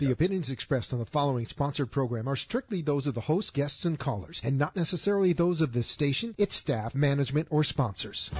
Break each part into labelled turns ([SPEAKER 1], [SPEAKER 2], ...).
[SPEAKER 1] The opinions expressed on the following sponsored program are strictly those of the host, guests, and callers, and not necessarily those of this station, its staff, management, or sponsors.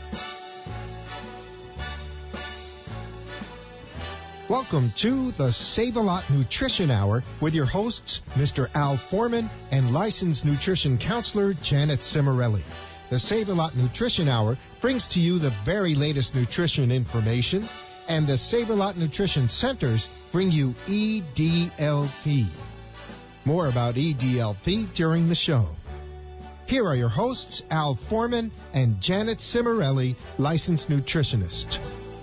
[SPEAKER 1] Welcome to the Save-A-Lot Nutrition Hour with your hosts, Mr. Al Foreman and licensed nutrition counselor Janet Cimarelli. The Save-A-Lot Nutrition Hour brings to you the very latest nutrition information, and the Save-A-Lot Nutrition Centers bring you EDLP. More about EDLP during the show. Here are your hosts, Al Foreman and Janet Cimarelli, licensed nutritionist.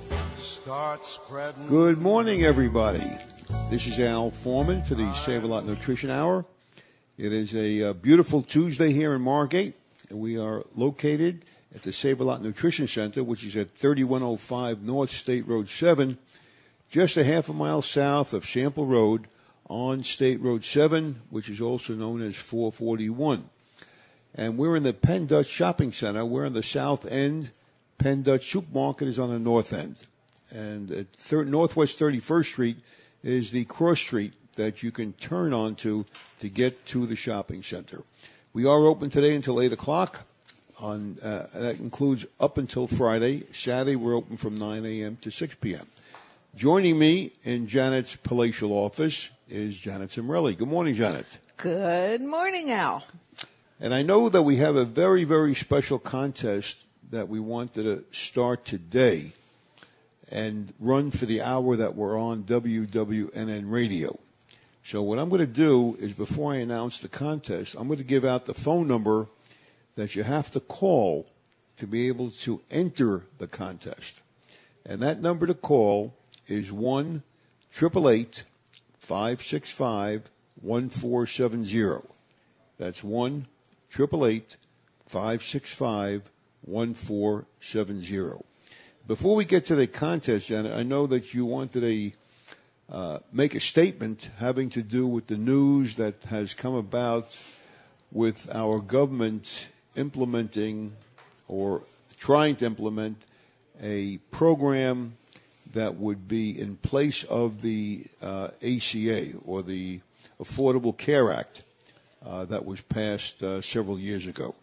[SPEAKER 2] Good morning, everybody. This is Al Foreman for the Save-A-Lot Nutrition Hour. It is a beautiful Tuesday here in Margate, and we are located at the Save-A-Lot Nutrition Center, which is at 3105 North State Road 7, just a half a mile south of Sample Road on State Road 7, which is also known as 441. And we're in the Penn Dutch Shopping Center. We're on the south end. Penn Dutch Supermarket is on the north end. And at Northwest 31st Street is the cross street that you can turn onto to get to the shopping center. We are open today until 8 o'clock. That includes up until Friday. Saturday, we're open from 9 a.m. to 6 p.m. Joining me in Janet's palatial office is Janet Cimarelli. Good morning, Janet.
[SPEAKER 3] Good morning, Al.
[SPEAKER 2] And I know that we have a very, very special contest that we wanted to start today and run for the hour that we're on WWNN Radio. So what I'm going to do is, before I announce the contest, I'm going to give out the phone number that you have to call to be able to enter the contest. And that number to call is 1-888-565-1470. That's 1-888-565-1470. Before we get to the contest, Janet, I know that you wanted to make a statement having to do with the news that has come about with our government implementing or trying to implement a program that would be in place of the ACA, or the Affordable Care Act, that was passed several years ago.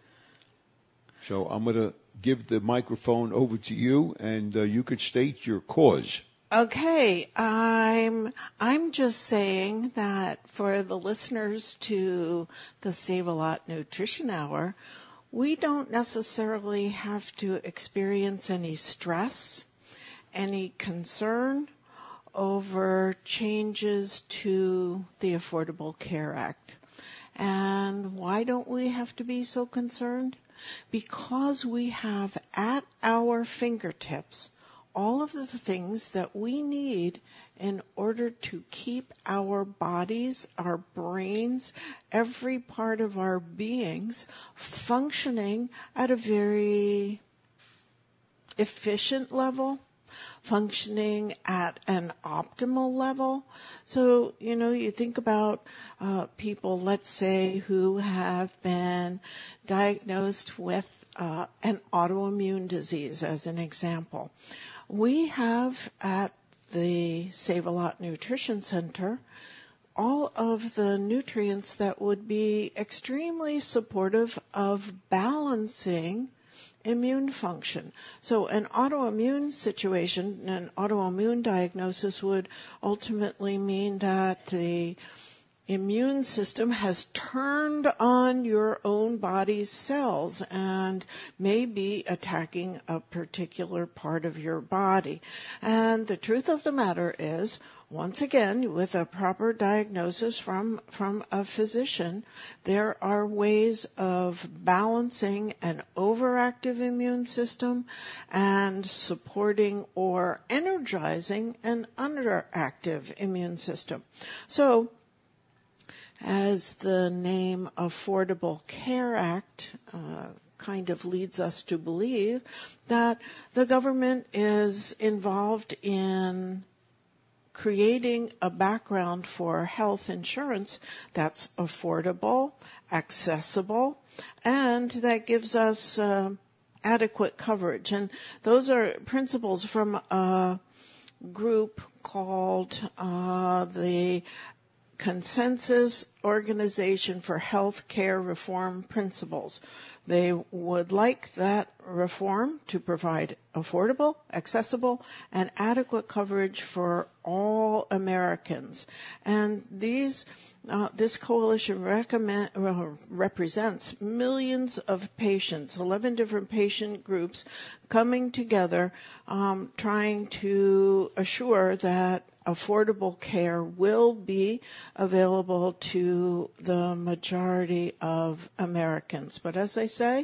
[SPEAKER 2] So I'm going to give the microphone over to you, and you could state your cause.
[SPEAKER 3] Okay, I'm just saying that for the listeners to the Save-A-Lot Nutrition Hour, we don't necessarily have to experience any stress, any concern over changes to the Affordable Care Act. And why don't we have to be so concerned? Because we have at our fingertips all of the things that we need in order to keep our bodies, our brains, every part of our beings functioning at a very efficient level, functioning at an optimal level. So, you think about people, let's say, who have been diagnosed with an autoimmune disease, as an example. We have at the Save-A-Lot Nutrition Center all of the nutrients that would be extremely supportive of balancing immune function. So an autoimmune situation, an autoimmune diagnosis would ultimately mean that the immune system has turned on your own body's cells and may be attacking a particular part of your body. And the truth of the matter is, once again, with a proper diagnosis from a physician, there are ways of balancing an overactive immune system and supporting or energizing an underactive immune system. So, as the name Affordable Care Act kind of leads us to believe, that the government is involved in creating a background for health insurance that's affordable, accessible, and that gives us adequate coverage. And those are principles from a group called the Consensus Organization for Healthcare Reform Principles. They would like that reform to provide affordable, accessible, and adequate coverage for all Americans. And this coalition represents millions of patients, 11 different patient groups coming together, trying to assure that affordable care will be available to the majority of Americans. But as I say,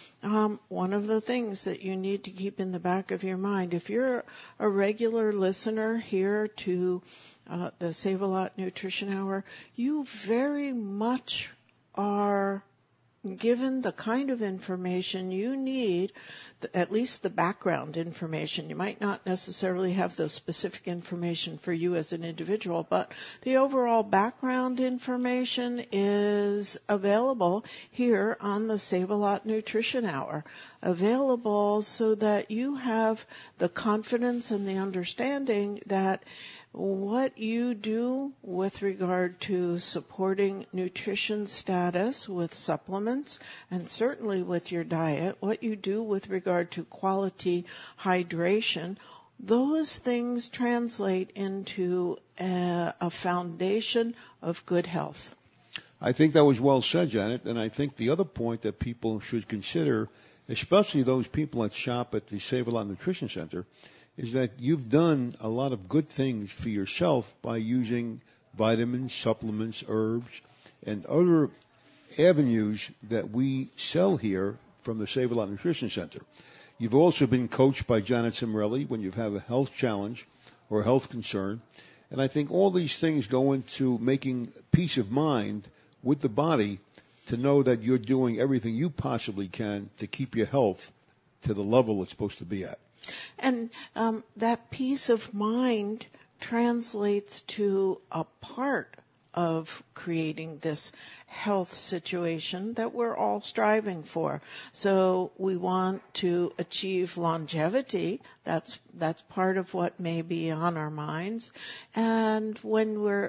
[SPEAKER 3] one of the things that you need to keep in the back of your mind, if you're a regular listener here to the Save-A-Lot Nutrition Hour, you very much are given the kind of information you need, at least the background information. You might not necessarily have the specific information for you as an individual, but the overall background information is available here on the Save-A-Lot Nutrition Hour. Available so that you have the confidence and the understanding that what you do with regard to supporting nutrition status with supplements and certainly with your diet, what you do with regard to quality hydration, those things translate into a foundation of good health.
[SPEAKER 2] I think that was well said, Janet, and I think the other point that people should consider, especially those people that shop at the Save-A-Lot Nutrition Center, is that you've done a lot of good things for yourself by using vitamins, supplements, herbs, and other avenues that we sell here from the Save-A-Lot Nutrition Center. You've also been coached by Janet Cimarelli when you have a health challenge or a health concern. And I think all these things go into making peace of mind with the body to know that you're doing everything you possibly can to keep your health to the level it's supposed to be at.
[SPEAKER 3] And that peace of mind translates to a part of creating this health situation that we're all striving for. So we want to achieve longevity. That's part of what may be on our minds. And when we're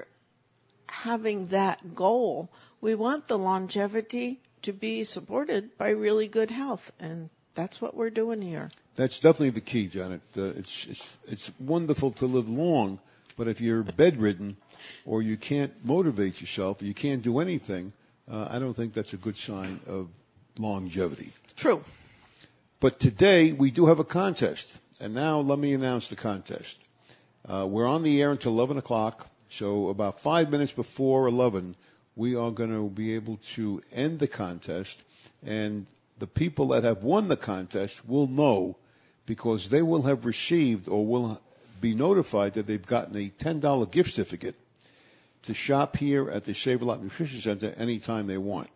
[SPEAKER 3] having that goal, we want the longevity to be supported by really good health. And that's what we're doing here.
[SPEAKER 2] That's definitely the key, Janet. It's wonderful to live long, but if you're bedridden or you can't motivate yourself, or you can't do anything, I don't think that's a good sign of longevity.
[SPEAKER 3] True.
[SPEAKER 2] But today we do have a contest, and now let me announce the contest. We're on the air until 11 o'clock, so about 5 minutes before 11, we are going to be able to end the contest, and the people that have won the contest will know because they will have received or will be notified that they've gotten a $10 gift certificate to shop here at the Save-A-Lot Nutrition Center anytime they want.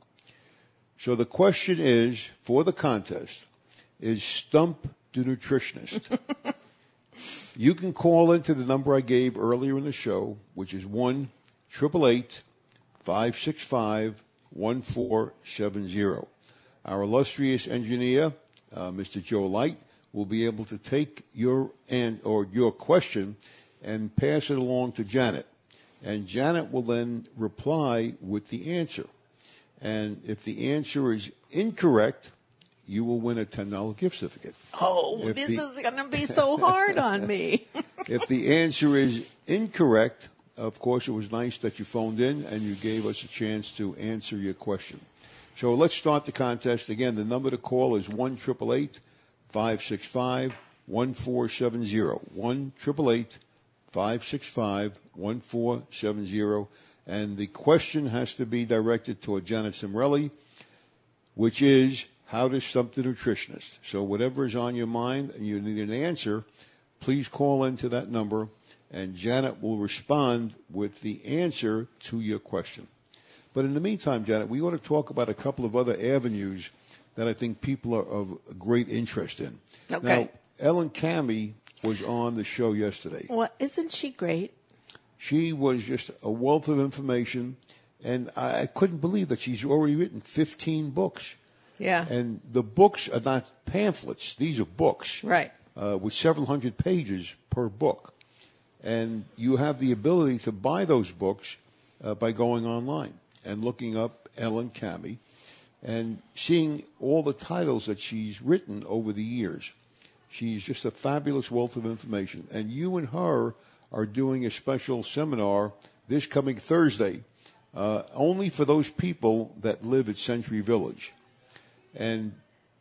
[SPEAKER 2] So the question is, for the contest, is Stump the Nutritionist. You can call into the number I gave earlier in the show, which is 1-888-565-1470. Our illustrious engineer, Mr. Joe Light, will be able to take your question and pass it along to Janet. And Janet will then reply with the answer. And if the answer is incorrect, you will win a $10 gift certificate.
[SPEAKER 3] Oh, this is going to be so hard on me.
[SPEAKER 2] If the answer is incorrect, of course, it was nice that you phoned in and you gave us a chance to answer your question. So let's start the contest. Again, the number to call is 1-888-565-1470. 1-888-565-1470. And the question has to be directed toward Janet Cimarelli, which is how to stump the nutritionist. So whatever is on your mind and you need an answer, please call into that number, and Janet will respond with the answer to your question. But in the meantime, Janet, we want to talk about a couple of other avenues that I think people are of great interest in.
[SPEAKER 3] Okay.
[SPEAKER 2] Now, Ellen Cammey was on the show yesterday.
[SPEAKER 3] Well, isn't she great?
[SPEAKER 2] She was just a wealth of information, and I couldn't believe that she's already written 15 books.
[SPEAKER 3] Yeah.
[SPEAKER 2] And the books are not pamphlets. These are books.
[SPEAKER 3] Right.
[SPEAKER 2] With several hundred pages per book. And you have the ability to buy those books by going online and looking up Ellen Cami and seeing all the titles that she's written over the years. She's just a fabulous wealth of information. And you and her are doing a special seminar this coming Thursday, only for those people that live at Century Village. And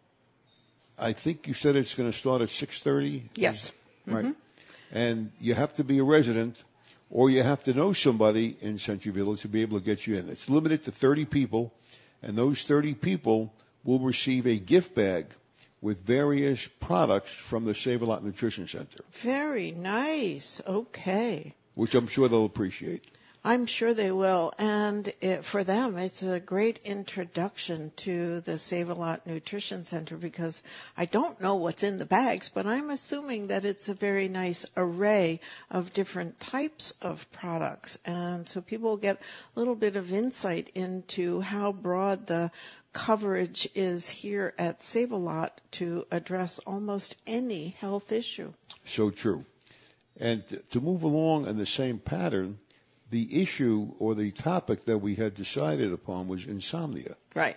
[SPEAKER 2] I think you said it's going to start at 6:30?
[SPEAKER 3] Yes.
[SPEAKER 2] Right. Mm-hmm. And you have to be a resident, or you have to know somebody in Century Village to be able to get you in. It's limited to 30 people, and those 30 people will receive a gift bag with various products from the Save-A-Lot Nutrition Center.
[SPEAKER 3] Very nice. Okay.
[SPEAKER 2] Which I'm sure they'll appreciate.
[SPEAKER 3] I'm sure they will. And for them, it's a great introduction to the Save-A-Lot Nutrition Center, because I don't know what's in the bags, but I'm assuming that it's a very nice array of different types of products. And so people get a little bit of insight into how broad the coverage is here at Save-A-Lot to address almost any health issue.
[SPEAKER 2] So true. And to move along in the same pattern, the issue or the topic that we had decided upon was insomnia.
[SPEAKER 3] Right.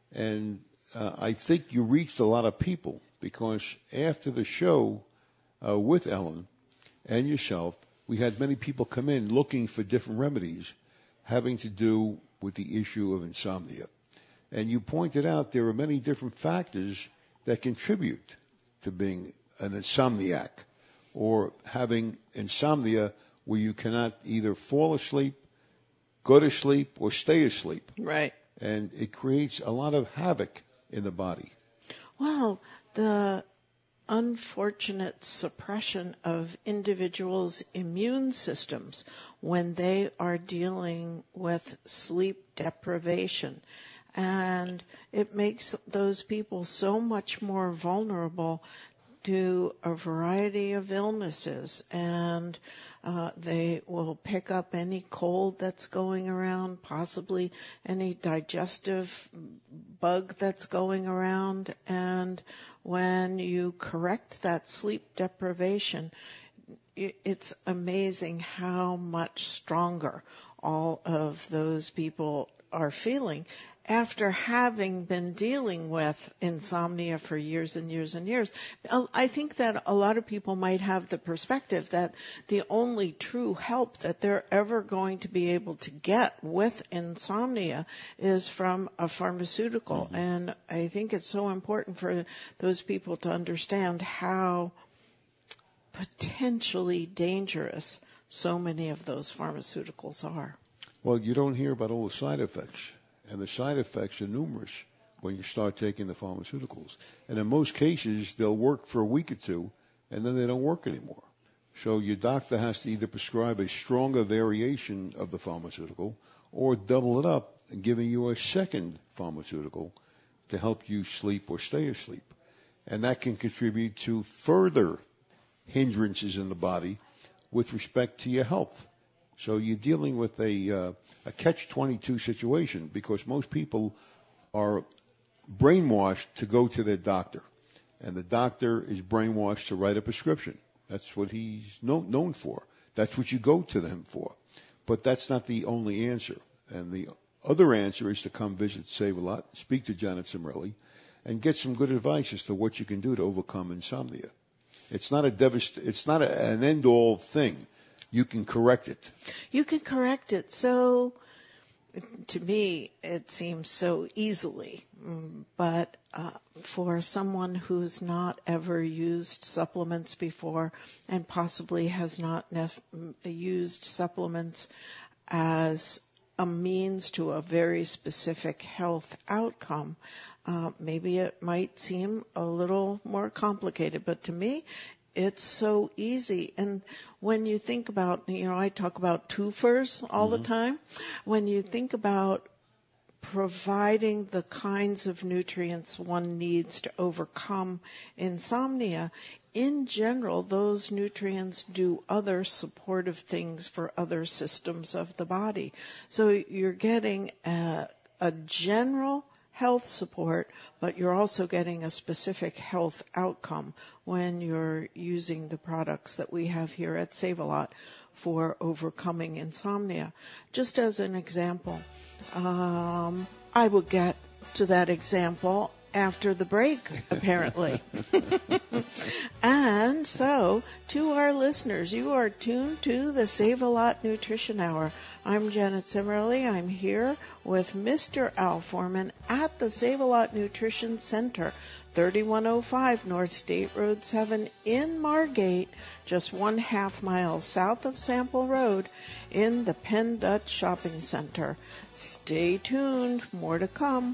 [SPEAKER 2] And I think you reached a lot of people, because after the show with Ellen and yourself, we had many people come in looking for different remedies having to do with the issue of insomnia. And you pointed out there are many different factors that contribute to being an insomniac or having insomnia where you cannot either fall asleep, go to sleep, or stay asleep.
[SPEAKER 3] Right.
[SPEAKER 2] And it creates a lot of havoc in the body.
[SPEAKER 3] Well, the unfortunate suppression of individuals' immune systems when they are dealing with sleep deprivation. And it makes those people so much more vulnerable to a variety of illnesses, and they will pick up any cold that's going around, possibly any digestive bug that's going around. And when you correct that sleep deprivation, it's amazing how much stronger all of those people are feeling after having been dealing with insomnia for years and years and years. I think that a lot of people might have the perspective that the only true help that they're ever going to be able to get with insomnia is from a pharmaceutical. Mm-hmm. And I think it's so important for those people to understand how potentially dangerous so many of those pharmaceuticals are.
[SPEAKER 2] Well, you don't hear about all the side effects. And the side effects are numerous when you start taking the pharmaceuticals. And in most cases, they'll work for a week or two, and then they don't work anymore. So your doctor has to either prescribe a stronger variation of the pharmaceutical or double it up and giving you a second pharmaceutical to help you sleep or stay asleep. And that can contribute to further hindrances in the body with respect to your health. So you're dealing with a catch-22 situation, because most people are brainwashed to go to their doctor, and the doctor is brainwashed to write a prescription. That's what he's known for. That's what you go to him for. But that's not the only answer. And the other answer is to come visit Save-A-Lot, speak to Janet Cimarelli, and get some good advice as to what you can do to overcome insomnia. It's not an end-all thing. You can correct it.
[SPEAKER 3] You can correct it. So, to me, it seems so easily. But for someone who's not ever used supplements before and possibly has not used supplements as a means to a very specific health outcome, maybe it might seem a little more complicated. But to me, it's so easy. And when you think about, I talk about twofers all the time. When you think about providing the kinds of nutrients one needs to overcome insomnia, in general, those nutrients do other supportive things for other systems of the body. So you're getting a general health support, but you're also getting a specific health outcome when you're using the products that we have here at Save-A-Lot for overcoming insomnia. Just as an example, I will get to that example after the break, apparently. And so, to our listeners, you are tuned to the Save-A-Lot Nutrition Hour. I'm Janet Cimarelli. I'm here with Mr. Al Foreman at the Save-A-Lot Nutrition Center, 3105 North State Road 7 in Margate, just 1/2 mile south of Sample Road in the Penn Dutch Shopping Center. Stay tuned. More to come.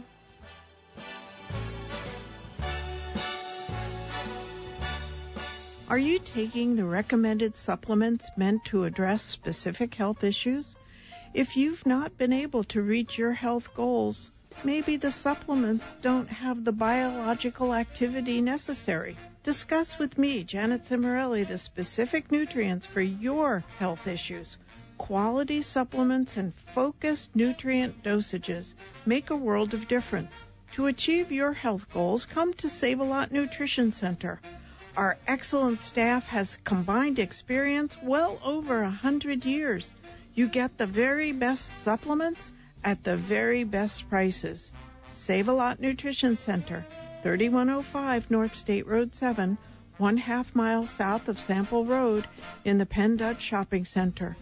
[SPEAKER 4] Are you taking the recommended supplements meant to address specific health issues? If you've not been able to reach your health goals, maybe the supplements don't have the biological activity necessary. Discuss with me, Janet Cimarelli, the specific nutrients for your health issues. Quality supplements and focused nutrient dosages make a world of difference. To achieve your health goals, come to Save-A-Lot Nutrition Center. Our excellent staff has combined experience well over 100 years. You get the very best supplements at the very best prices. Save-A-Lot Nutrition Center, 3105 North State Road 7, 1/2 mile south of Sample Road in the Penn Dutch Shopping Center,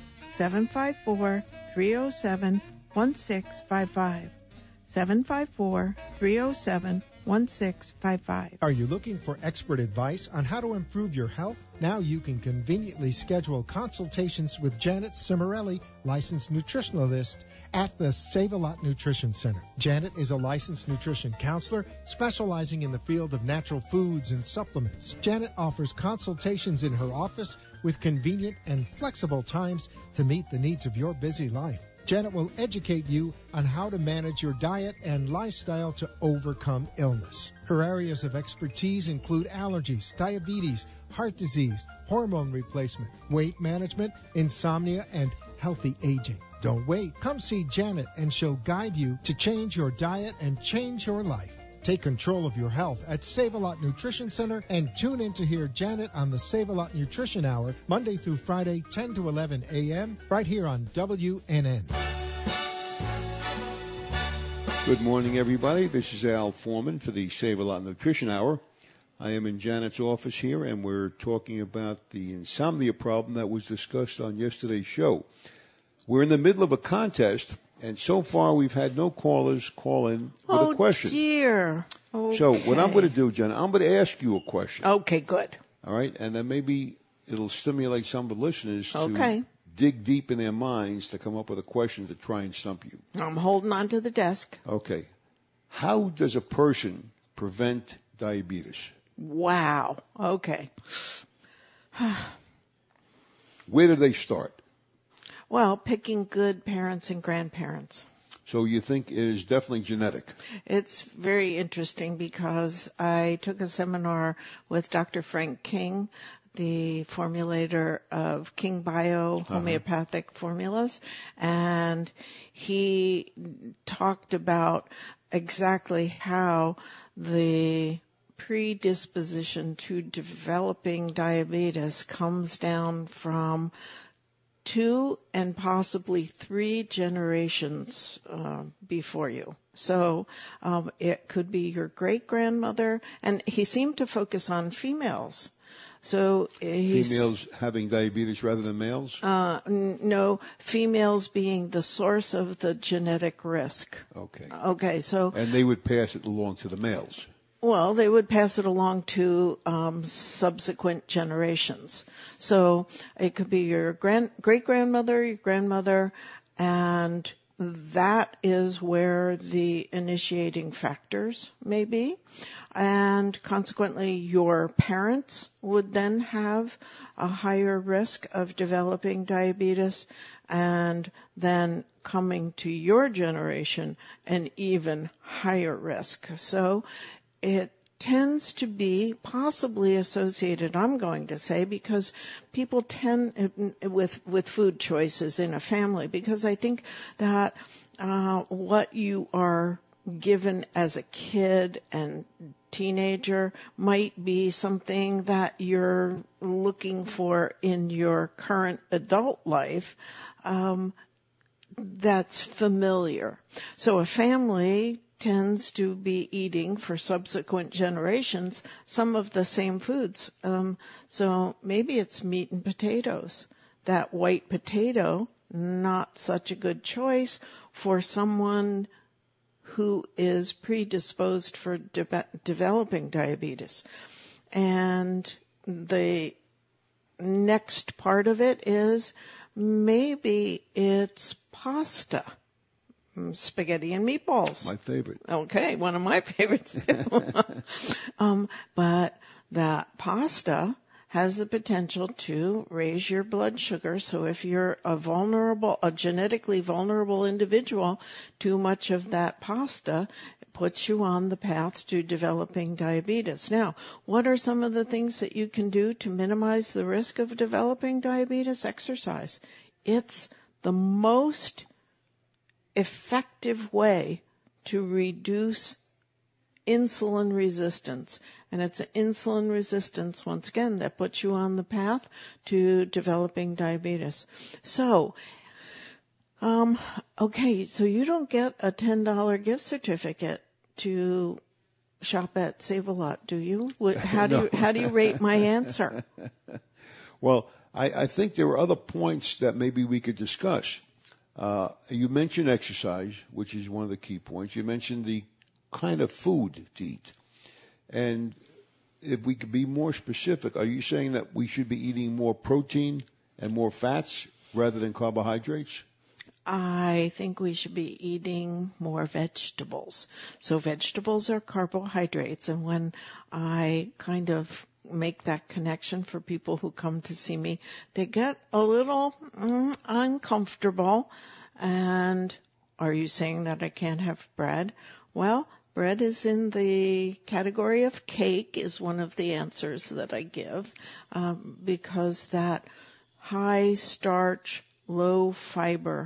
[SPEAKER 4] 754-307-1655. 754-307-1655.
[SPEAKER 1] Are you looking for expert advice on how to improve your health? Now you can conveniently schedule consultations with Janet Cimarelli, licensed nutritionalist at the Save-A-Lot Nutrition Center. Janet is a licensed nutrition counselor specializing in the field of natural foods and supplements. Janet offers consultations in her office with convenient and flexible times to meet the needs of your busy life. Janet will educate you on how to manage your diet and lifestyle to overcome illness. Her areas of expertise include allergies, diabetes, heart disease, hormone replacement, weight management, insomnia, and healthy aging. Don't wait. Come see Janet and she'll guide you to change your diet and change your life. Take control of your health at Save-A-Lot Nutrition Center and tune in to hear Janet on the Save-A-Lot Nutrition Hour, Monday through Friday, 10 to 11 a.m., right here on WNN.
[SPEAKER 2] Good morning, everybody. This is Al Foreman for the Save-A-Lot Nutrition Hour. I am in Janet's office here, and we're talking about the insomnia problem that was discussed on yesterday's show. We're in the middle of a contest, and so far we've had no callers call in with a question.
[SPEAKER 3] Oh, dear. Okay.
[SPEAKER 2] So what I'm going to do, Janet, I'm going to ask you a question.
[SPEAKER 3] Okay, good.
[SPEAKER 2] All right? And then maybe it'll stimulate some of the listeners
[SPEAKER 3] Okay.
[SPEAKER 2] to dig deep in their minds to come up with a question to try and stump you.
[SPEAKER 3] I'm holding on to the desk.
[SPEAKER 2] Okay. How does a person prevent diabetes?
[SPEAKER 3] Wow. Okay.
[SPEAKER 2] Where do they start?
[SPEAKER 3] Well, picking good parents and grandparents.
[SPEAKER 2] So you think it is definitely genetic?
[SPEAKER 3] It's very interesting because I took a seminar with Dr. Frank King, the formulator of King Bio homeopathic formulas, and he talked about exactly how the predisposition to developing diabetes comes down from 2 and possibly 3 generations before you. So it could be your great-grandmother, and he seemed to focus on females. So
[SPEAKER 2] females having diabetes rather than males?
[SPEAKER 3] No, females being the source of the genetic risk.
[SPEAKER 2] Okay.
[SPEAKER 3] Okay, so...
[SPEAKER 2] And they would pass it along to the males?
[SPEAKER 3] Well, they would pass it along to subsequent generations. So it could be your great-grandmother, your grandmother, and that is where the initiating factors may be. And consequently, your parents would then have a higher risk of developing diabetes, and then coming to your generation, an even higher risk. So it tends to be possibly associated, I'm going to say, because people tend with food choices in a family, because I think that what you are given as a kid and teenager might be something that you're looking for in your current adult life that's familiar. So a family tends to be eating for subsequent generations some of the same foods. So maybe it's meat and potatoes. That white potato, not such a good choice for someone who is predisposed for developing diabetes. And the next part of it is maybe it's pasta, spaghetti and meatballs.
[SPEAKER 2] My favorite.
[SPEAKER 3] Okay, one of my favorites. But that pasta has the potential to raise your blood sugar. So if you're a genetically vulnerable individual, too much of that pasta puts you on the path to developing diabetes. Now, what are some of the things that you can do to minimize the risk of developing diabetes? Exercise. It's the most effective way to reduce insulin resistance. And it's insulin resistance, once again, that puts you on the path to developing diabetes. So, okay, so you don't get a $10 gift certificate to shop at Save-A-Lot, do you? How do you rate my answer?
[SPEAKER 2] Well, I think there were other points that maybe we could discuss. You mentioned exercise, which is one of the key points. You mentioned the kind of food to eat. And if we could be more specific, are you saying that we should be eating more protein and more fats rather than carbohydrates?
[SPEAKER 3] I think we should be eating more vegetables. So vegetables are carbohydrates, and when I kind of make that connection for people who come to see me, they get a little uncomfortable. And are you saying that I can't have bread? Well, bread is in the category of cake is one of the answers that I give, because that high starch, low fiber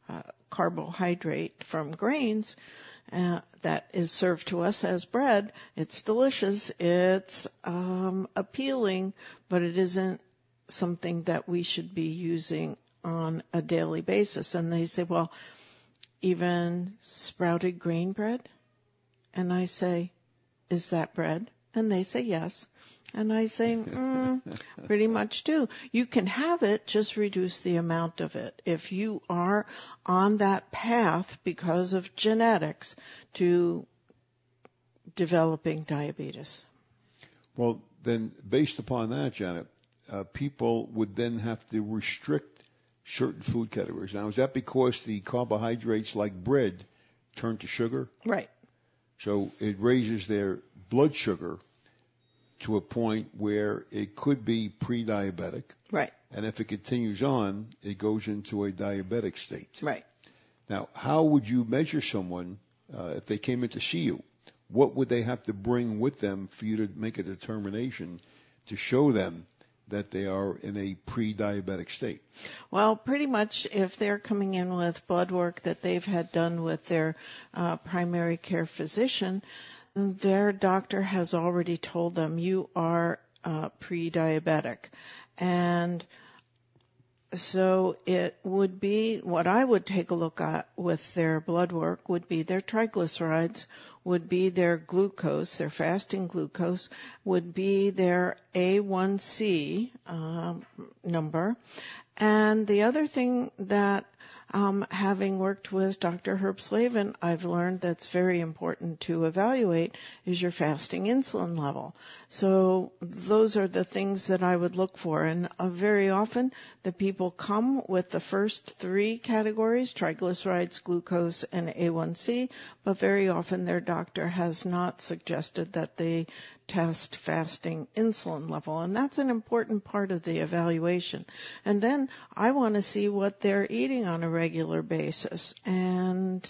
[SPEAKER 3] carbohydrate from grains that is served to us as bread, it's delicious, it's appealing, but it isn't something that we should be using on a daily basis. And they say, well, even sprouted grain bread? And I say, is that bread? And they say yes. And I say, pretty much do. You can have it, just reduce the amount of it. If you are on that path because of genetics to developing diabetes.
[SPEAKER 2] Well, then based upon that, Janet, people would then have to restrict certain food categories. Now, is that because the carbohydrates like bread turn to sugar?
[SPEAKER 3] Right.
[SPEAKER 2] So it raises their blood sugar to a point where it could be pre-diabetic.
[SPEAKER 3] Right.
[SPEAKER 2] And if it continues on, it goes into a diabetic state.
[SPEAKER 3] Right.
[SPEAKER 2] Now, how would you measure someone if they came in to see you? What would they have to bring with them for you to make a determination to show them that they are in a pre-diabetic state?
[SPEAKER 3] Well, pretty much if they're coming in with blood work that they've had done with their primary care physician, their doctor has already told them you are pre-diabetic. And so it would be, what I would take a look at with their blood work would be their triglycerides, would be their glucose, their fasting glucose, would be their A1C number. And the other thing that having worked with Dr. Herb Slavin, I've learned that's very important to evaluate is your fasting insulin level. So those are the things that I would look for. And very often the people come with the first three categories, triglycerides, glucose, and A1C, but very often their doctor has not suggested that they test fasting insulin level, and that's an important part of the evaluation. And then I want to see what they're eating on a regular basis. And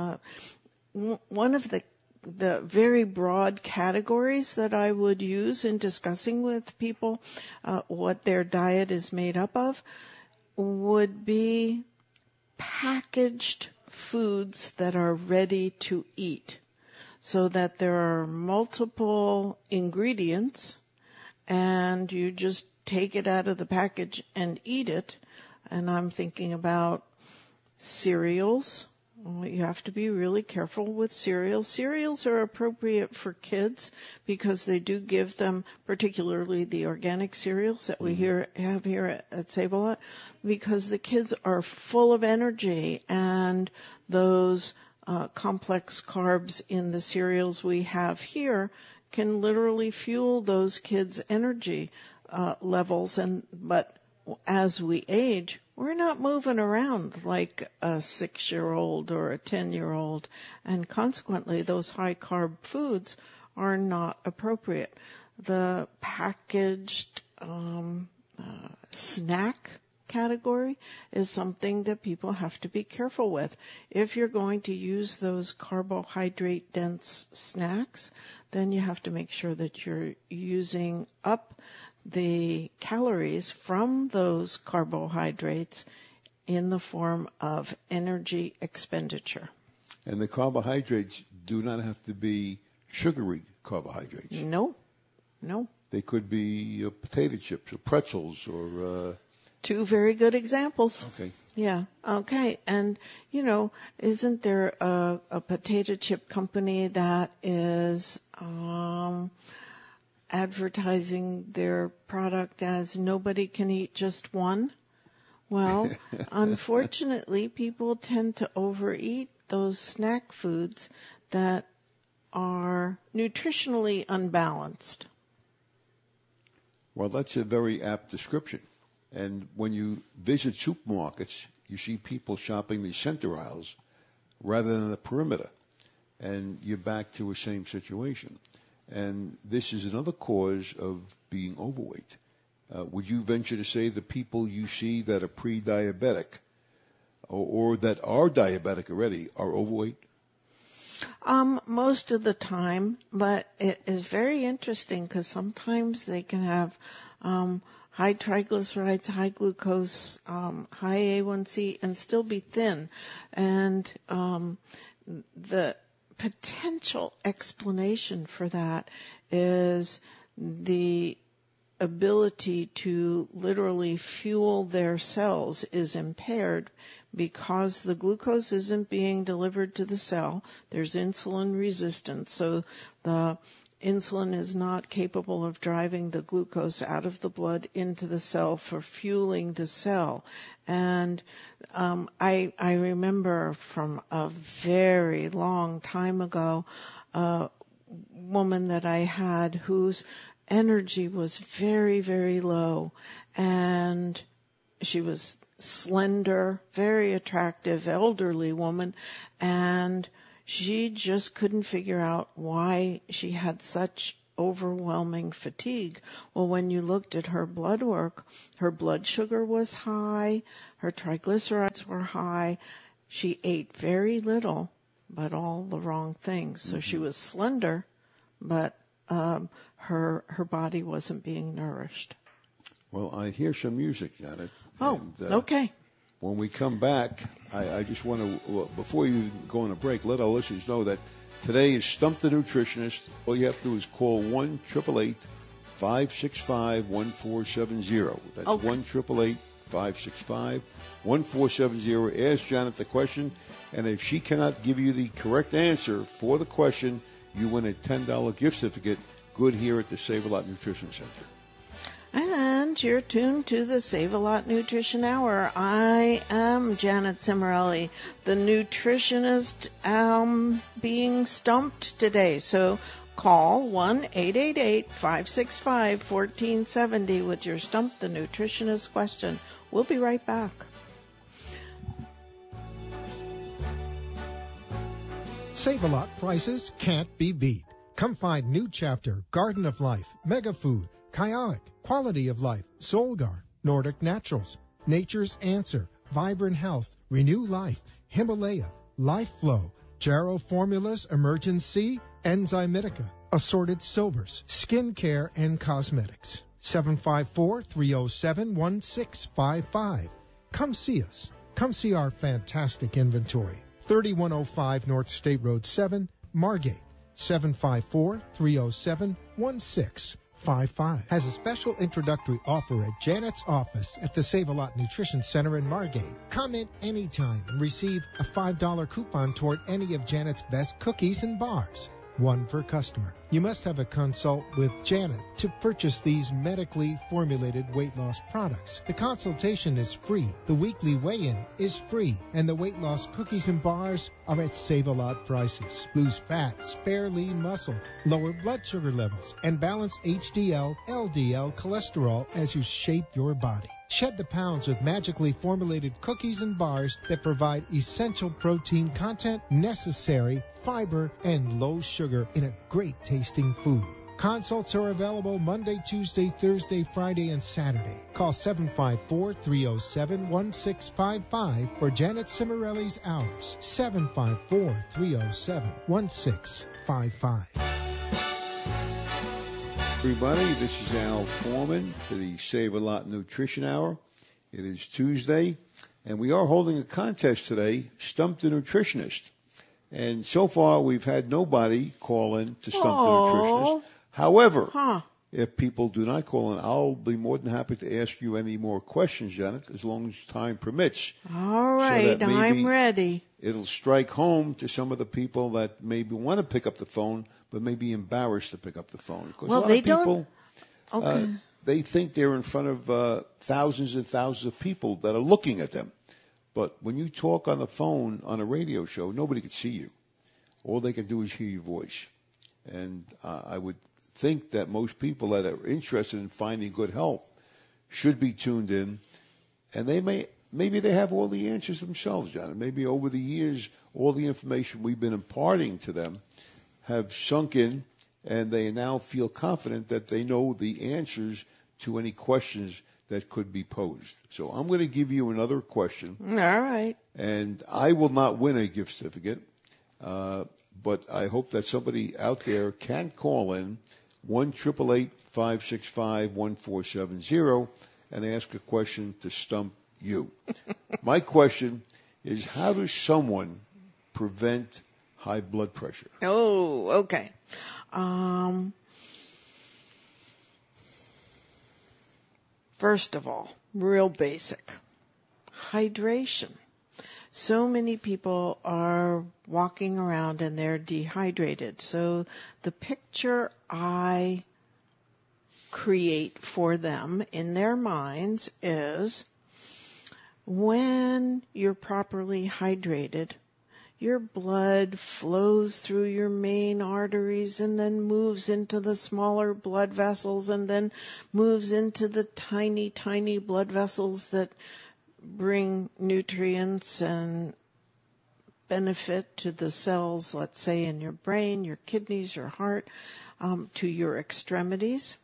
[SPEAKER 3] one of the very broad categories that I would use in discussing with people what their diet is made up of would be packaged foods that are ready to eat, so that there are multiple ingredients and you just take it out of the package and eat it. And I'm thinking about cereals. You have to be really careful with cereals. Cereals are appropriate for kids because they do give them, particularly the organic cereals that we have here at Save-A-Lot, because the kids are full of energy, and those complex carbs in the cereals we have here can literally fuel those kids' energy levels. But as we age, we're not moving around like a 6-year-old or a 10-year-old, and consequently those high-carb foods are not appropriate. The packaged snack category is something that people have to be careful with. If you're going to use those carbohydrate-dense snacks, then you have to make sure that you're using up the calories from those carbohydrates in the form of energy expenditure.
[SPEAKER 2] And the carbohydrates do not have to be sugary carbohydrates.
[SPEAKER 3] No.
[SPEAKER 2] They could be potato chips or pretzels or...
[SPEAKER 3] Two very good examples.
[SPEAKER 2] Okay.
[SPEAKER 3] Yeah. Okay. And, isn't there a potato chip company that is advertising their product as nobody can eat just one? Well, unfortunately, people tend to overeat those snack foods that are nutritionally unbalanced.
[SPEAKER 2] Well, that's a very apt description. And when you visit supermarkets, you see people shopping the center aisles rather than the perimeter. And you're back to a same situation. And this is another cause of being overweight. Would you venture to say the people you see that are pre-diabetic or that are diabetic already are overweight?
[SPEAKER 3] Most of the time, but it is very interesting because sometimes they can have high triglycerides, high glucose, high A1C, and still be thin. And the potential explanation for that is the ability to literally fuel their cells is impaired because the glucose isn't being delivered to the cell. There's insulin resistance, so the insulin is not capable of driving the glucose out of the blood into the cell for fueling the cell. And I remember from a very long time ago a woman that I had whose energy was very, very low, and she was slender, very attractive, elderly woman, and she just couldn't figure out why she had such overwhelming fatigue. Well, when you looked at her blood work, her blood sugar was high, her triglycerides were high. She ate very little, but all the wrong things. So she was slender, but her body wasn't being nourished.
[SPEAKER 2] Well, I hear some music, Janet.
[SPEAKER 3] Oh,
[SPEAKER 2] and,
[SPEAKER 3] okay.
[SPEAKER 2] When we come back, I just want to, before you go on a break, let our listeners know that today is Stump the Nutritionist. All you have to do is call 1-888-565-1470. That's okay. 1-888-565-1470. Ask Janet the question, and if she cannot give you the correct answer for the question, you win a $10 gift certificate, good here at the Save-A-Lot Nutrition Center.
[SPEAKER 3] And you're tuned to the Save-A-Lot Nutrition Hour. I am Janet Cimarelli, the nutritionist being stumped today. So call 1-888-565-1470 with your Stump the Nutritionist question. We'll be right back.
[SPEAKER 1] Save-A-Lot prices can't be beat. Come find New Chapter, Garden of Life, Mega Food, Kyonic, Quality of Life, Solgar, Nordic Naturals, Nature's Answer, Vibrant Health, Renew Life, Himalaya, Life Flow, Jarrow Formulas, Emergen-C, Enzymatica, Assorted Silvers, Skin Care and Cosmetics. 754-307-1655. Come see us. Come see our fantastic inventory. 3105 North State Road 7, Margate. 754-307-1655 has a special introductory offer at Janet's office at the Save-A-Lot Nutrition Center in Margate. Come in anytime and receive a $5 coupon toward any of Janet's best cookies and bars. One per customer. You must have a consult with Janet to purchase these medically formulated weight loss products. The consultation is free, the weekly weigh-in is free, and the weight loss cookies and bars are at Save-A-Lot prices. Lose fat, spare lean muscle, lower blood sugar levels, and balance HDL, LDL cholesterol as you shape your body. Shed the pounds with magically formulated cookies and bars that provide essential protein content, necessary fiber, and low sugar in a great tasting food. Consults are available Monday, Tuesday, Thursday, Friday, and Saturday. Call 754-307-1655 for Janet Cimarelli's hours. 754-307-1655.
[SPEAKER 2] Everybody, this is Al Foreman for the Save-A-Lot Nutrition Hour. It is Tuesday, and we are holding a contest today, Stump the Nutritionist. And so far, we've had nobody call in to Stump the Nutritionist. However, if people do not call in, I'll be more than happy to ask you any more questions, Janet, as long as time permits.
[SPEAKER 3] All right, so I'm ready.
[SPEAKER 2] It'll strike home to some of the people that maybe want to pick up the phone, but may be embarrassed to pick up the phone. Because
[SPEAKER 3] well,
[SPEAKER 2] a lot
[SPEAKER 3] they
[SPEAKER 2] of people,
[SPEAKER 3] don't.
[SPEAKER 2] They think they're in front of thousands and thousands of people that are looking at them. But when you talk on the phone on a radio show, nobody can see you. All they can do is hear your voice. And I would think that most people that are interested in finding good health should be tuned in. And maybe they have all the answers themselves, John. Maybe over the years, all the information we've been imparting to them have sunk in, and they now feel confident that they know the answers to any questions that could be posed. So I'm going to give you another question.
[SPEAKER 3] All right.
[SPEAKER 2] And I will not win a gift certificate, but I hope that somebody out there can call in 1-888-565-1470 and ask a question to stump you. My question is, how does someone prevent high blood pressure?
[SPEAKER 3] Oh, okay. First of all, real basic. Hydration. So many people are walking around and they're dehydrated. So the picture I create for them in their minds is when you're properly hydrated, your blood flows through your main arteries and then moves into the smaller blood vessels and then moves into the tiny, tiny blood vessels that bring nutrients and benefit to the cells, let's say in your brain, your kidneys, your heart, to your extremities.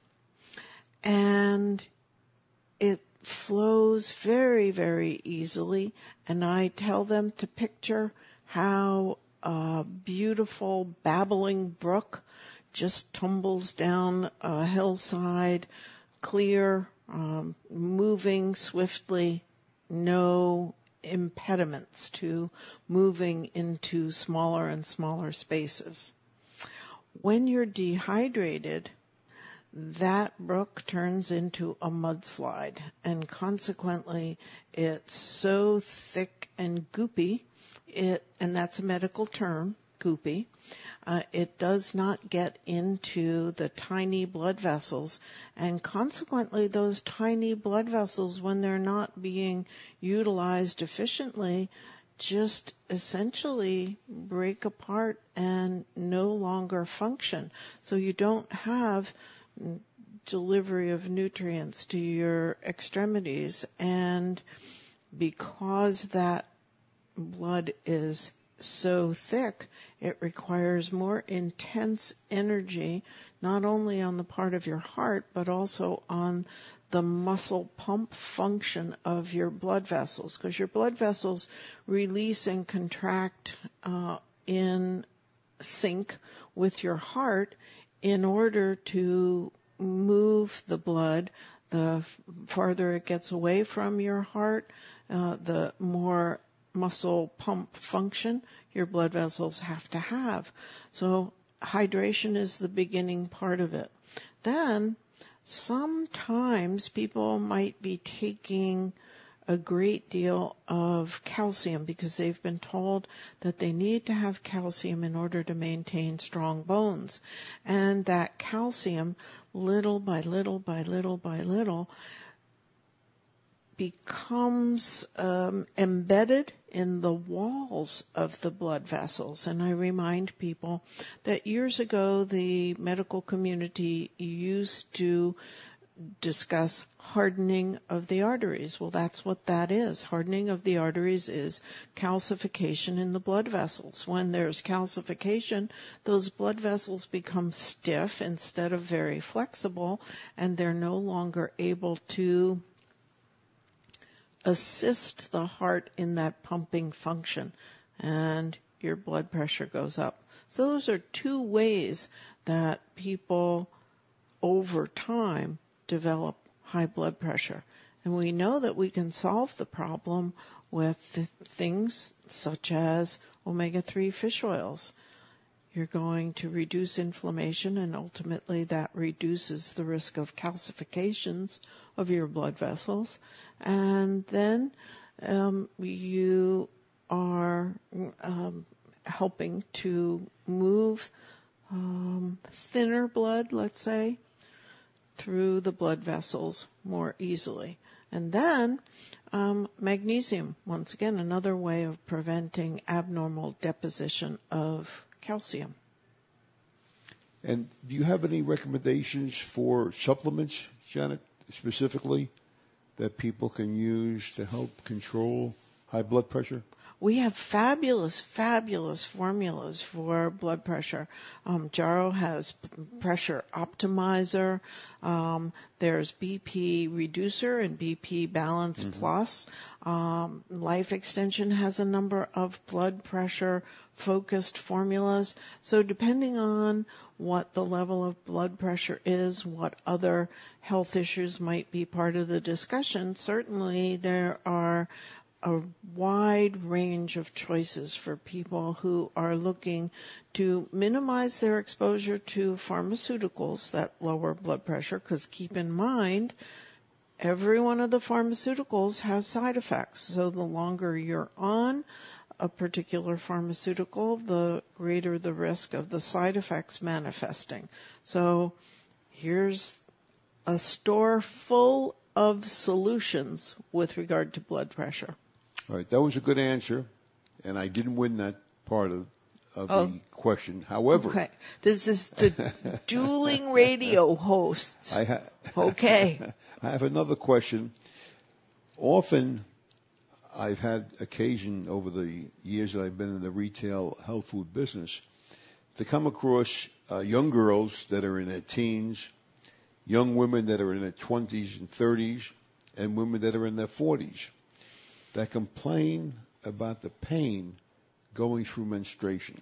[SPEAKER 3] And it flows very, very easily. And I tell them to picture how a beautiful babbling brook just tumbles down a hillside, clear, moving swiftly, no impediments to moving into smaller and smaller spaces. When you're dehydrated, that brook turns into a mudslide, and consequently it's so thick and goopy, and that's a medical term, goopy, it does not get into the tiny blood vessels, and consequently those tiny blood vessels, when they're not being utilized efficiently, just essentially break apart and no longer function. So you don't have delivery of nutrients to your extremities, and because that blood is so thick, it requires more intense energy, not only on the part of your heart, but also on the muscle pump function of your blood vessels, because your blood vessels release and contract in sync with your heart in order to move the blood. The farther it gets away from your heart, the more muscle pump function your blood vessels have to have. So hydration is the beginning part of it. Then sometimes people might be taking a great deal of calcium because they've been told that they need to have calcium in order to maintain strong bones. And that calcium, little by little by little by little, becomes embedded in the walls of the blood vessels. And I remind people that years ago the medical community used to discuss hardening of the arteries. Well, that's what that is. Hardening of the arteries is calcification in the blood vessels. When there's calcification, those blood vessels become stiff instead of very flexible, and they're no longer able to assist the heart in that pumping function, and your blood pressure goes up. So those are two ways that people over time develop high blood pressure. And we know that we can solve the problem with things such as omega-3 fish oils. You're going to reduce inflammation, and ultimately that reduces the risk of calcifications of your blood vessels. And then you are helping to move thinner blood, let's say, through the blood vessels more easily. And then magnesium, once again, another way of preventing abnormal deposition of calcium.
[SPEAKER 2] And do you have any recommendations for supplements, Janet, specifically, that people can use to help control high blood pressure?
[SPEAKER 3] We have fabulous formulas for blood pressure. Jarrow has Pressure Optimizer. There's BP Reducer and BP Balance Plus. Life Extension has a number of blood pressure focused formulas. So depending on what the level of blood pressure is, what other health issues might be part of the discussion, certainly there are a wide range of choices for people who are looking to minimize their exposure to pharmaceuticals that lower blood pressure, because keep in mind, every one of the pharmaceuticals has side effects. So the longer you're on a particular pharmaceutical, the greater the risk of the side effects manifesting. So here's a store full of solutions with regard to blood pressure.
[SPEAKER 2] All right, that was a good answer, and I didn't win that part of the question. However,
[SPEAKER 3] okay, this is the dueling radio hosts. Okay.
[SPEAKER 2] I have another question. Often, I've had occasion over the years that I've been in the retail health food business to come across young girls that are in their teens, young women that are in their 20s and 30s, and women that are in their 40s that complain about the pain going through menstruation.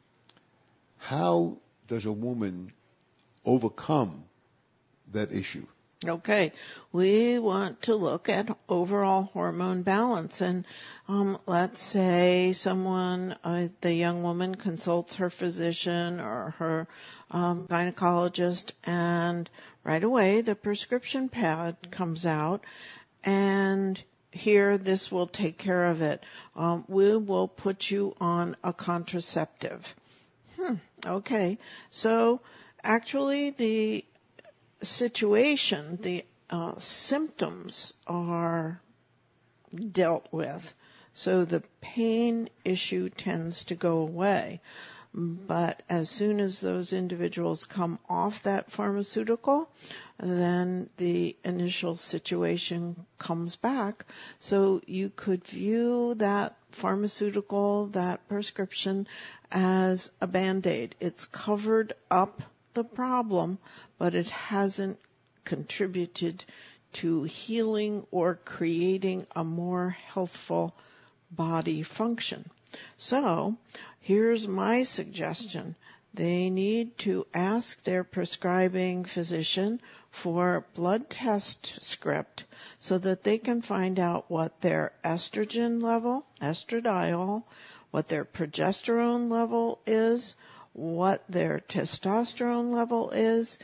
[SPEAKER 2] How does a woman overcome that issue?
[SPEAKER 3] Okay, we want to look at overall hormone balance, and let's say someone, the young woman consults her physician or her gynecologist, and right away the prescription pad comes out, and here, this will take care of it. We will put you on a contraceptive. Okay. So, actually, the situation, the symptoms are dealt with. So the pain issue tends to go away. But as soon as those individuals come off that pharmaceutical, then the initial situation comes back. So you could view that pharmaceutical, that prescription, as a Band-Aid. It's covered up the problem, but it hasn't contributed to healing or creating a more healthful body function. So, here's my suggestion. They need to ask their prescribing physician for blood test script so that they can find out what their estrogen level, estradiol, what their progesterone level is, what their testosterone level is,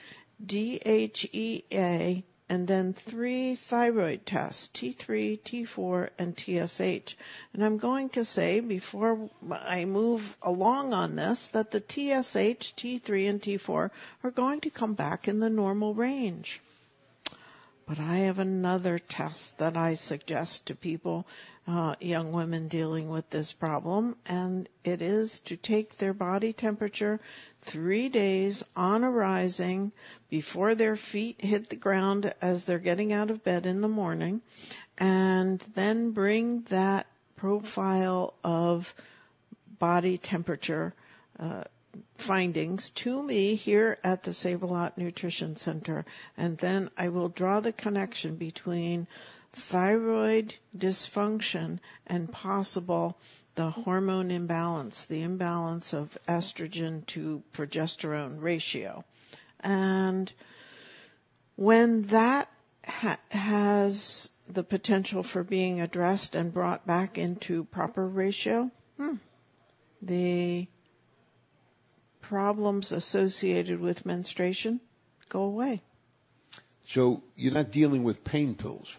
[SPEAKER 3] DHEA, and then 3 thyroid tests, T3, T4, and TSH. And I'm going to say, before I move along on this, that the TSH, T3, and T4 are going to come back in the normal range. But I have another test that I suggest to people, young women dealing with this problem, and it is to take their body temperature 3 days on a rising before their feet hit the ground as they're getting out of bed in the morning, and then bring that profile of body temperature findings to me here at the Save-A-Lot Nutrition Center, and then I will draw the connection between thyroid dysfunction and possible the hormone imbalance, the imbalance of estrogen to progesterone ratio. And when that has the potential for being addressed and brought back into proper ratio, the problems associated with menstruation go away.
[SPEAKER 2] So you're not dealing with pain pills?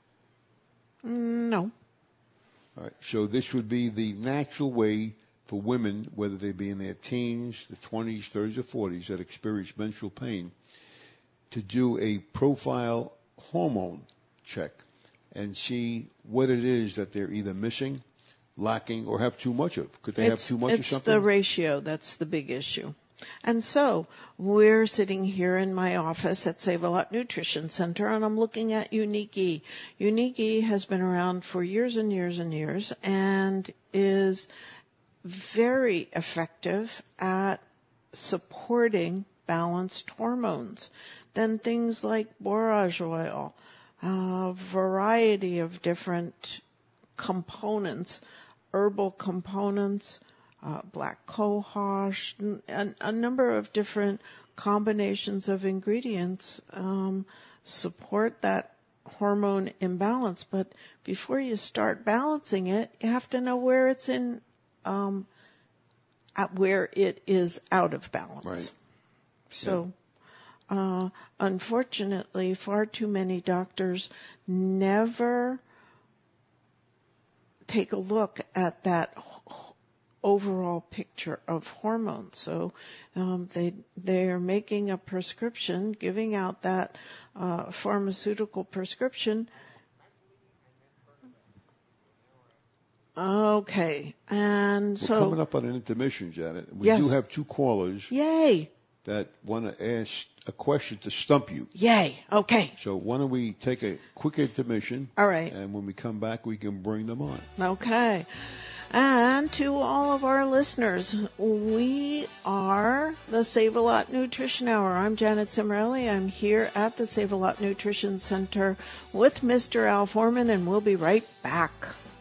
[SPEAKER 3] No.
[SPEAKER 2] All right. So this would be the natural way for women, whether they be in their teens, the 20s, 30s, or 40s, that experience menstrual pain, to do a profile hormone check and see what it is that they're either missing, lacking, or have too much of. Could they have too much of something?
[SPEAKER 3] It's the ratio that's the big issue. And so we're sitting here in my office at Save-A-Lot Nutrition Center, and I'm looking at Unique E. Unique E has been around for years and years and years and is very effective at supporting balanced hormones. Then things like borage oil, a variety of different components, herbal components, black cohosh, a number of different combinations of ingredients support that hormone imbalance. But before you start balancing it, you have to know where it's in, where it is out of balance.
[SPEAKER 2] Right.
[SPEAKER 3] So, unfortunately, far too many doctors never take a look at that overall picture of hormones. So they are making a prescription, giving out that pharmaceutical prescription. Okay, and
[SPEAKER 2] We're
[SPEAKER 3] so
[SPEAKER 2] coming up on an intermission, Janet. We
[SPEAKER 3] Yes.
[SPEAKER 2] do have two callers
[SPEAKER 3] Yay!
[SPEAKER 2] that want to ask a question to stump you.
[SPEAKER 3] Yay! Okay.
[SPEAKER 2] So why don't we take a quick intermission?
[SPEAKER 3] All right.
[SPEAKER 2] And when we come back, we can bring them on.
[SPEAKER 3] Okay. And to all of our listeners, we are the Save-A-Lot Nutrition Hour. I'm Janet Cimarelli. I'm here at the Save-A-Lot Nutrition Center with Mr. Al Foreman, and we'll be right back.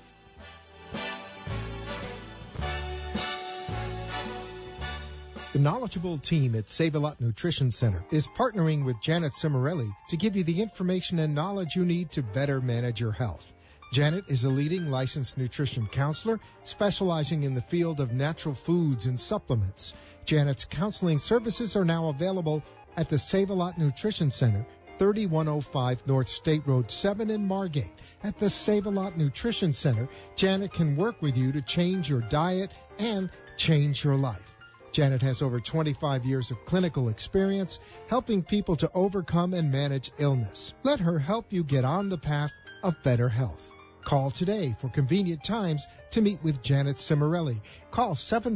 [SPEAKER 1] The knowledgeable team at Save-A-Lot Nutrition Center is partnering with Janet Cimarelli to give you the information and knowledge you need to better manage your health. Janet is a leading licensed nutrition counselor specializing in the field of natural foods and supplements. Janet's counseling services are now available at the Save-A-Lot Nutrition Center, 3105 North State Road 7 in Margate. At the Save-A-Lot Nutrition Center, Janet can work with you to change your diet and change your life. Janet has over 25 years of clinical experience helping people to overcome and manage illness. Let her help you get on the path of better health. Call today for convenient times to meet with Janet Cimarelli. Call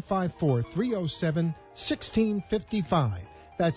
[SPEAKER 1] 754-307-1655. That's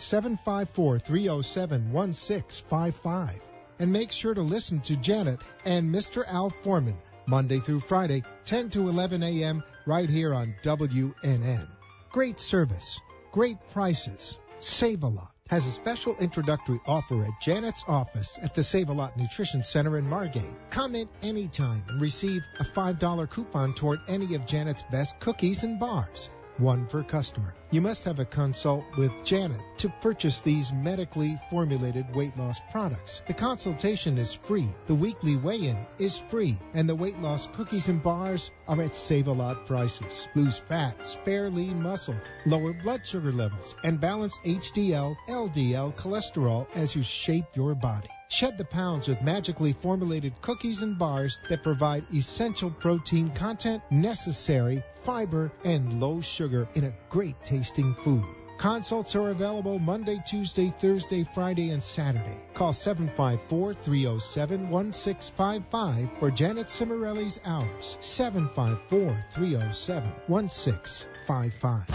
[SPEAKER 1] 754-307-1655. And make sure to listen to Janet and Mr. Al Foreman Monday through Friday, 10 to 11 a.m. right here on WNN. Great service, great prices, Save-A-Lot has a special introductory offer at Janet's office at the Save-A-Lot Nutrition Center in Margate. Come in anytime and receive a $5 coupon toward any of Janet's best cookies and bars. one per customer. You must have a consult with Janet to purchase these medically formulated weight loss products. The consultation is free, the weekly weigh-in is free, and the weight loss cookies and bars are at Save-A-Lot prices. Lose fat, spare lean muscle, lower blood sugar levels, and balance HDL, LDL cholesterol as you shape your body. Shed the pounds with magically formulated cookies and bars that provide essential protein content, necessary fiber, and low sugar in a great tasting food. Consults are available Monday, Tuesday, Thursday, Friday, and Saturday. Call 754-307-1655 for Janet Cimarelli's hours. 754-307-1655.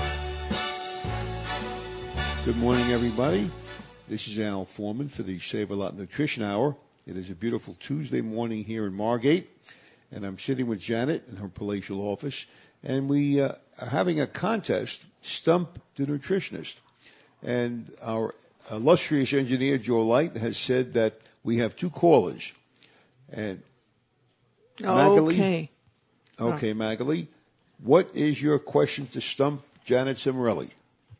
[SPEAKER 2] Good morning, everybody. This is Al Foreman for the Save-A-Lot Nutrition Hour. It is a beautiful Tuesday morning here in Margate, and I'm sitting with Janet in her palatial office, and we are having a contest, Stump the Nutritionist. And our illustrious engineer, Joe Light, has said that we have two callers. And
[SPEAKER 3] Okay.
[SPEAKER 2] Okay, Magali, what is your question to Stump Janet Cimarelli?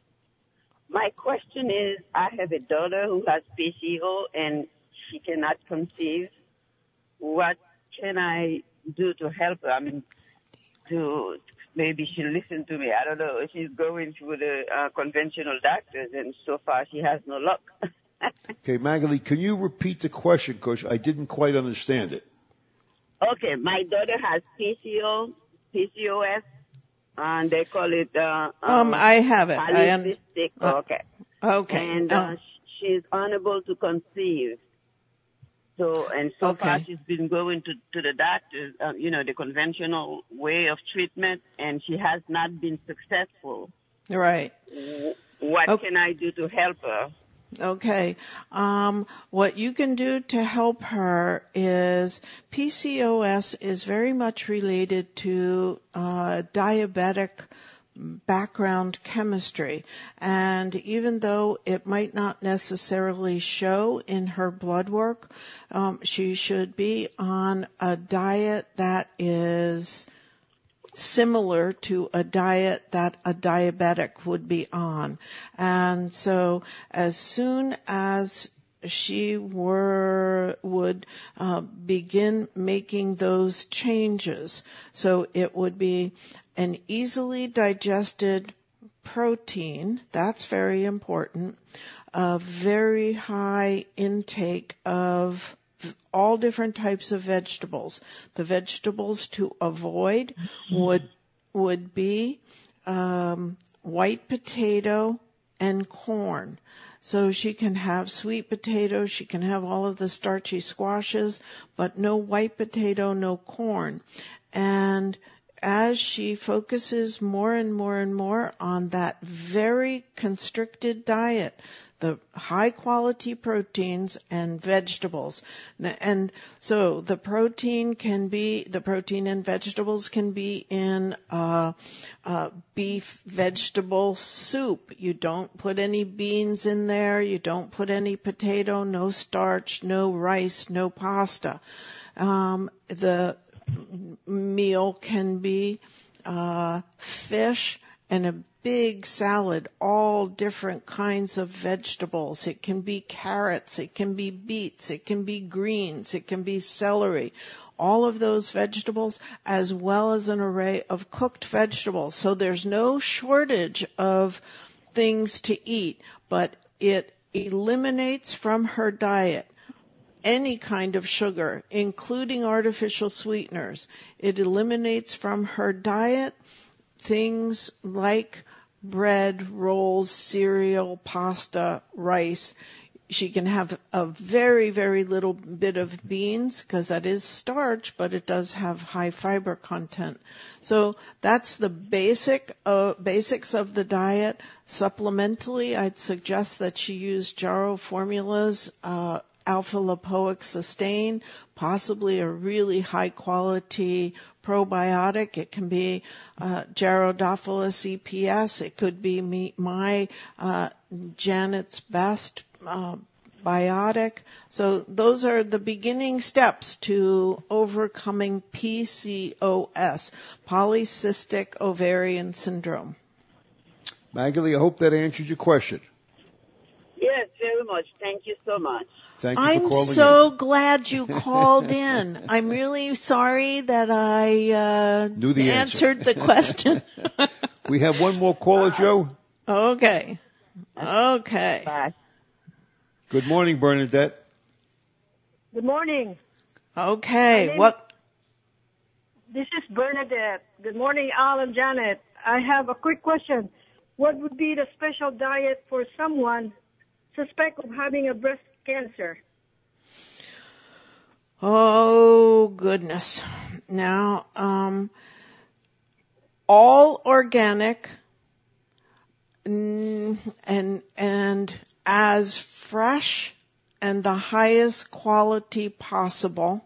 [SPEAKER 5] My question is, I have a daughter who has PCO and she cannot conceive. What can I do to help her? I mean, maybe she'll listen to me. I don't know. She's going through the conventional doctors, and so far she has no luck.
[SPEAKER 2] Okay, Magali, can you repeat the question because I didn't quite understand it?
[SPEAKER 5] Okay, my daughter has PCOS. And they call it
[SPEAKER 3] I have it.
[SPEAKER 5] Polycystic. Okay.
[SPEAKER 3] Okay.
[SPEAKER 5] And she's unable to conceive. So far she's been going to the doctors, the conventional way of treatment, and she has not been successful.
[SPEAKER 3] Right.
[SPEAKER 5] What can I do to help her?
[SPEAKER 3] Okay. What you can do to help her is PCOS is very much related to diabetic background chemistry. And even though it might not necessarily show in her blood work, she should be on a diet that is similar to a diet that a diabetic would be on. And so as soon as she would begin making those changes, so it would be an easily digested protein, that's very important, a very high intake of all different types of vegetables. The vegetables to avoid would be white potato and corn. So she can have sweet potatoes, she can have all of the starchy squashes, but no white potato, no corn. And as she focuses more and more and more on that very constricted diet, the high quality proteins and vegetables. And so the protein and vegetables can be in beef vegetable soup. You don't put any beans in there. You don't put any potato, no starch, no rice, no pasta. The meal can be fish and a big salad, all different kinds of vegetables. It can be carrots, it can be beets, it can be greens, it can be celery. All of those vegetables, as well as an array of cooked vegetables. So there's no shortage of things to eat, but it eliminates from her diet any kind of sugar, including artificial sweeteners. It eliminates from her diet things like bread, rolls, cereal, pasta, rice. She can have a very, very little bit of beans because that is starch, but it does have high fiber content. So that's the basics of the diet. Supplementally, I'd suggest that she use Jarrow Formula's alpha-lipoic sustain, possibly a really high-quality probiotic. It can be Gyrodophilis EPS. It could be my Janet's Best biotic. So those are the beginning steps to overcoming PCOS, polycystic ovarian syndrome.
[SPEAKER 2] Magali, I hope that answers your question.
[SPEAKER 5] Yes, very much. Thank you so much.
[SPEAKER 2] Thank you for
[SPEAKER 3] I'm
[SPEAKER 2] calling
[SPEAKER 3] so glad you called in. I'm really sorry that I
[SPEAKER 2] Knew the answer.
[SPEAKER 3] answered the question.
[SPEAKER 2] We have one more caller, Joe.
[SPEAKER 3] Okay.
[SPEAKER 5] Bye.
[SPEAKER 2] Good morning, Bernadette.
[SPEAKER 6] Good morning.
[SPEAKER 3] Okay.
[SPEAKER 6] This is Bernadette. Good morning, Al and Janet. I have a quick question. What would be the special diet for someone suspect of having a breast cancer?
[SPEAKER 3] Oh, goodness. Now, all organic and as fresh and the highest quality possible.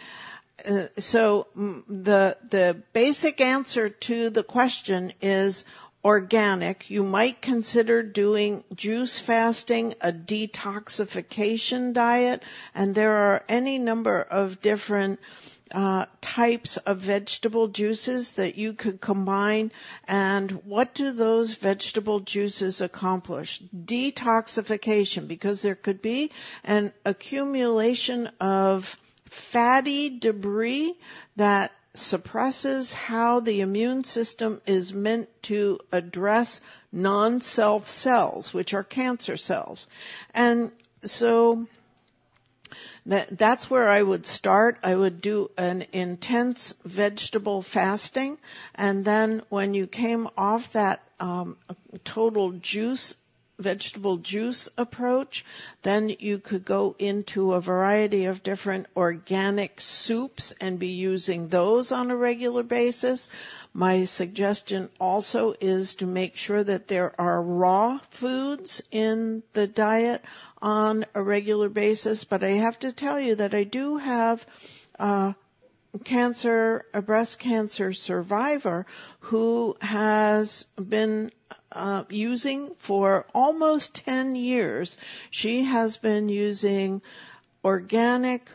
[SPEAKER 3] So the basic answer to the question is organic. You might consider doing juice fasting, a detoxification diet, and there are any number of different types of vegetable juices that you could combine. And what do those vegetable juices accomplish? Detoxification, because there could be an accumulation of fatty debris that suppresses how the immune system is meant to address non-self cells, which are cancer cells. And so that's where I would start. I would do an intense vegetable fasting, and then when you came off that total vegetable juice approach, then you could go into a variety of different organic soups and be using those on a regular basis. My suggestion also is to make sure that there are raw foods in the diet on a regular basis. But I have to tell you that I do have a breast cancer survivor who has been using for almost 10 years. She has been using organic,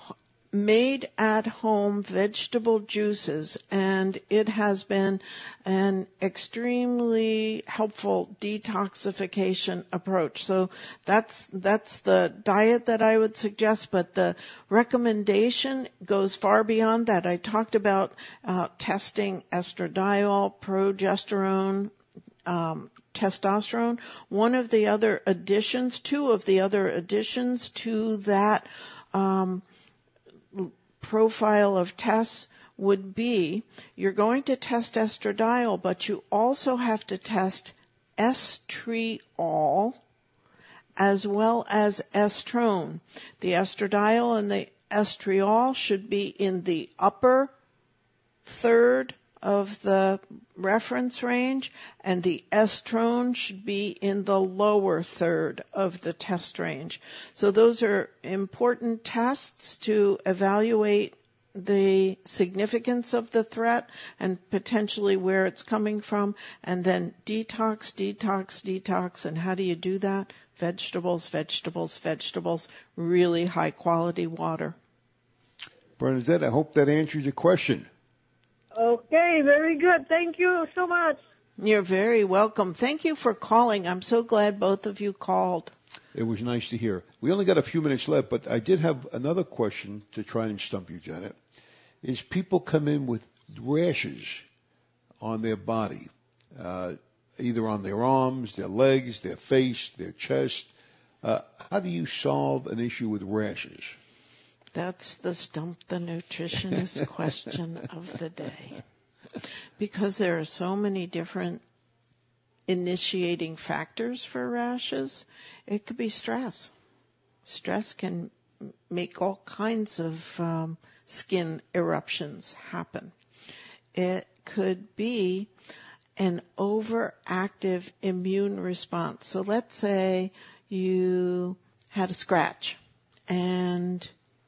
[SPEAKER 3] made-at-home vegetable juices, and it has been an extremely helpful detoxification approach. So that's the diet that I would suggest, but the recommendation goes far beyond that. I talked about testing estradiol, progesterone, testosterone. Two of the other additions to that profile of tests would be you're going to test estradiol, but you also have to test estriol as well as estrone. The estradiol and the estriol should be in the upper third of the reference range, and the estrone should be in the lower third of the test range. So those are important tests to evaluate the significance of the threat and potentially where it's coming from. And then detox. And how do you do that? Vegetables, really high quality water.
[SPEAKER 2] Bernadette, I hope that answers your question.
[SPEAKER 6] Okay, very good. Thank you so much.
[SPEAKER 3] You're very welcome. Thank you for calling. I'm so glad both of you called.
[SPEAKER 2] It was nice to hear. We only got a few minutes left, but I did have another question to try and stump you, Janet. Is people come in with rashes on their body, either on their arms, their legs, their face, their chest. How do you solve an issue with rashes?
[SPEAKER 3] That's the Stump the Nutritionist question of the day. Because there are so many different initiating factors for rashes, it could be stress. Stress can make all kinds of skin eruptions happen. It could be an overactive immune response. So let's say you had a scratch and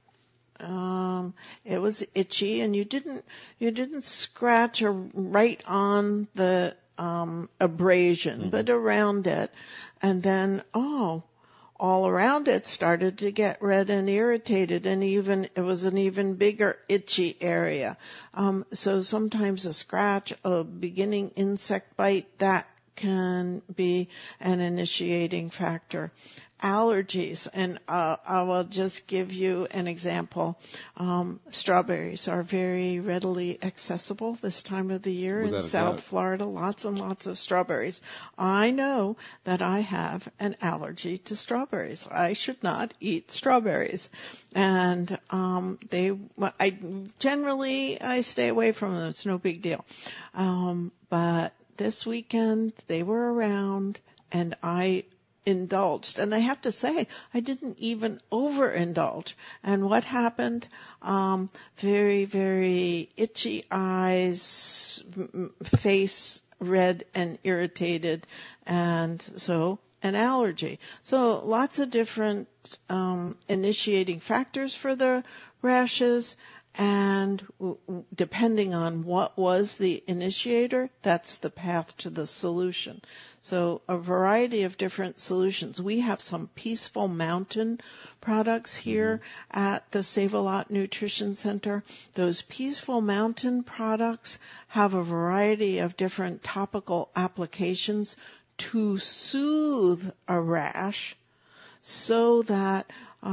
[SPEAKER 3] it was itchy, and you didn't scratch right on the abrasion, but around it, and then all around it started to get red and irritated, and it was an even bigger itchy area. So sometimes a scratch, a beginning insect bite, that can be an initiating factor. Allergies, and I will just give you an example. Strawberries are very readily accessible this time of the year in South Florida. Lots and lots of strawberries. I know that I have an allergy to strawberries. I should not eat strawberries, and I stay away from them. It's no big deal. But this weekend they were around, and I indulged. And I have to say, I didn't even overindulge. And what happened? Very, very itchy eyes, face red and irritated, and so an allergy. So lots of different initiating factors for the rashes. And depending on what was the initiator, that's the path to the solution. So a variety of different solutions. We have some Peaceful Mountain products here at the Save-A-Lot Nutrition Center. Those Peaceful Mountain products have a variety of different topical applications to soothe a rash so that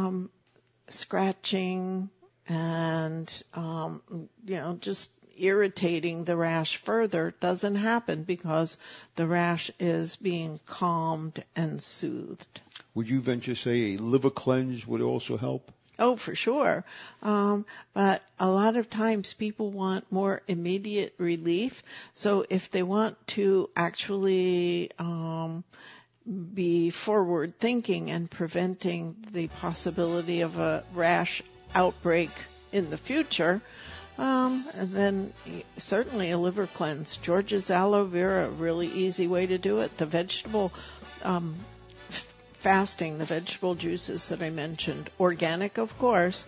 [SPEAKER 3] scratching and, just irritating the rash further doesn't happen because the rash is being calmed and soothed.
[SPEAKER 2] Would you venture to say a liver cleanse would also help?
[SPEAKER 3] Oh, for sure. But a lot of times people want more immediate relief. So if they want to actually be forward thinking and preventing the possibility of a rash outbreak in the future, then certainly a liver cleanse. George's aloe vera, a really easy way to do it. The vegetable fasting, the vegetable juices that I mentioned, organic, of course,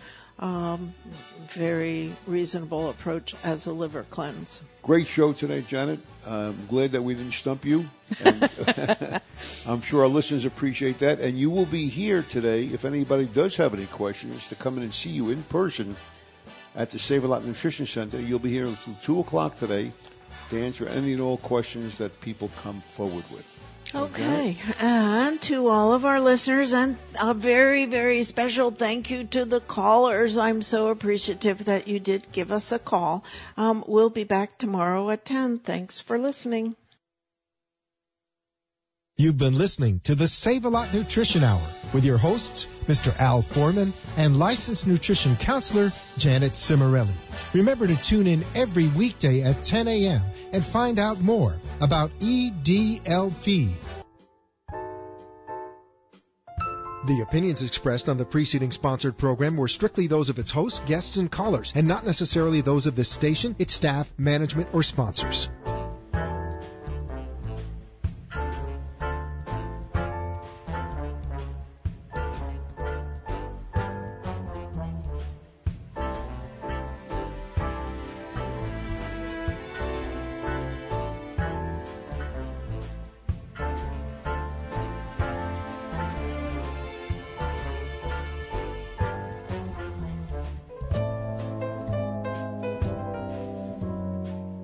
[SPEAKER 3] very reasonable approach as a liver cleanse.
[SPEAKER 2] Great show today, Janet. I'm glad that we didn't stump you. And I'm sure our listeners appreciate that. And you will be here today, if anybody does have any questions, to come in and see you in person at the Save-A-Lot Nutrition Center. You'll be here until 2 o'clock today to answer any and all questions that people come forward with.
[SPEAKER 3] Okay. And to all of our listeners, and a very, very special thank you to the callers. I'm so appreciative that you did give us a call. We'll be back tomorrow at 10. Thanks for listening.
[SPEAKER 1] You've been listening to the Save-A-Lot Nutrition Hour with your hosts, Mr. Al Foreman and licensed nutrition counselor, Janet Cimarelli. Remember to tune in every weekday at 10 a.m. and find out more about EDLP. The opinions expressed on the preceding sponsored program were strictly those of its hosts, guests, and callers, and not necessarily those of this station, its staff, management, or sponsors.